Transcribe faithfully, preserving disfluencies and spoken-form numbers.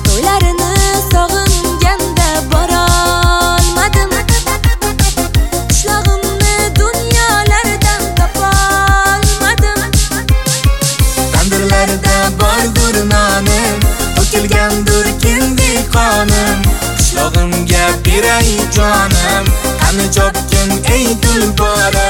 To'ylarini sog'inganda borolmadim. Qishlog'imni dunyolardan topolmadim. Tandirlarda bordur nonim, to'kilgandur kendi qonim. Qishlog'imga beray jonim, qani chopgin ey Gulbora.